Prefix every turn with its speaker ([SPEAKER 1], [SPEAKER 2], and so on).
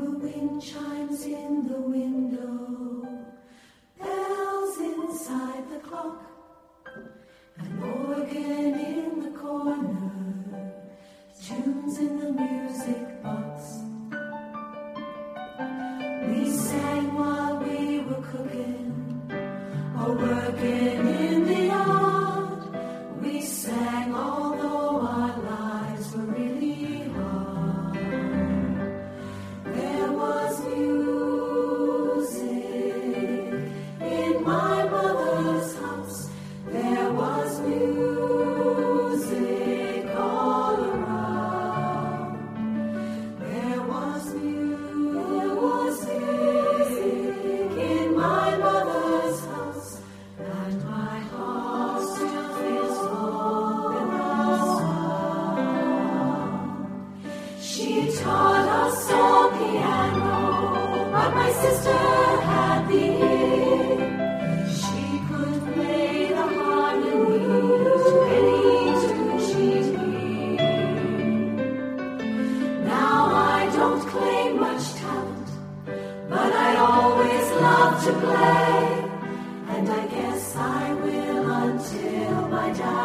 [SPEAKER 1] The wind chimes in the window, bells inside the clock, an organ in the corner, tunes in the music box. We sang while we were cooking or working in the yard. We sang although our lives were really hard. There was music in my mother's house. There was music all around. There was music in my mother's house, and my heart still feels full in the sound. She taught us all piano, but my sister had the ear. She could play the harmonies to any tune she'd hear. Now I don't claim much talent, but I always love to play, and I guess I will until my dying